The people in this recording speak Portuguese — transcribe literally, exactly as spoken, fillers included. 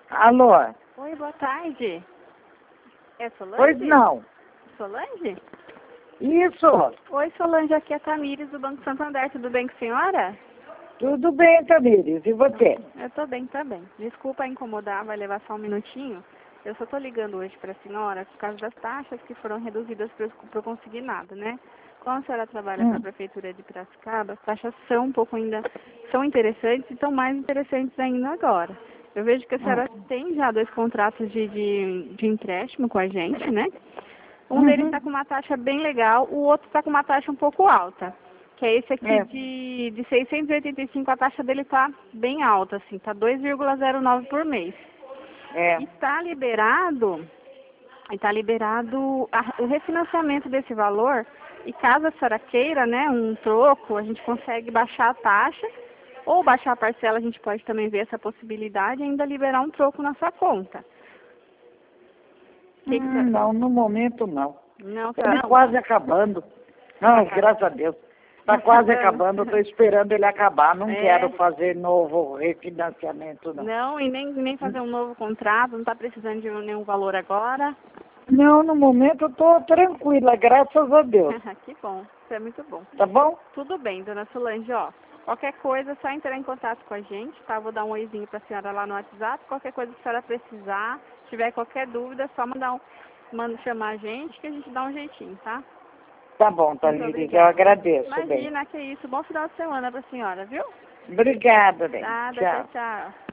Alô? Oi, boa tarde. É Solange? Pois não. Solange? Isso. Oi, Solange, aqui é a Tamires do Banco Santander. Tudo bem com a senhora? Tudo bem, Tamires. E você? Eu tô bem também. Desculpa incomodar, vai levar só um minutinho. Eu só tô ligando hoje para a senhora por causa das taxas que foram reduzidas para eu conseguir nada, né? Como a senhora trabalha Hum. para a Prefeitura de Piracicaba, as taxas são um pouco ainda, são interessantes e estão mais interessantes ainda agora. Eu vejo que a senhora Hum. tem já dois contratos de, de, de empréstimo com a gente, né? Um Uhum. deles está com uma taxa bem legal, o outro está com uma taxa um pouco alta. Que é esse aqui É. de, de seiscentos e oitenta e cinco, a taxa dele está bem alta, assim, está dois vírgula zero nove por mês. É. Está liberado, está liberado a, o refinanciamento desse valor, e caso a senhora queira, né, um troco, a gente consegue baixar a taxa, ou baixar a parcela, a gente pode também ver essa possibilidade e ainda liberar um troco na sua conta. Que que Hum, você- não, no momento não. Não, Está senhora, não. quase acabando. Não, Tá graças a Deus. Está Tá quase acabando. acabando. Estou esperando ele acabar. Não É. quero fazer novo refinanciamento, não. Não, e nem, nem fazer um novo contrato, não está precisando de nenhum valor agora. Não, no momento eu estou tranquila, graças a Deus. Que bom, isso é muito bom. Tá bom? Tudo bem, dona Solange, ó. Qualquer coisa, é só entrar em contato com a gente, tá? Vou dar um oizinho pra senhora lá no WhatsApp. Qualquer coisa que a senhora precisar, tiver qualquer dúvida, é só mandar um, manda chamar a gente que a gente dá um jeitinho, tá? Tá bom, Muito Tamires. Eu obrigada. agradeço, bem. Imagina, que isso. Bom final de semana pra senhora, viu? Obrigada, bem. Nada, Tchau. tchau, tchau.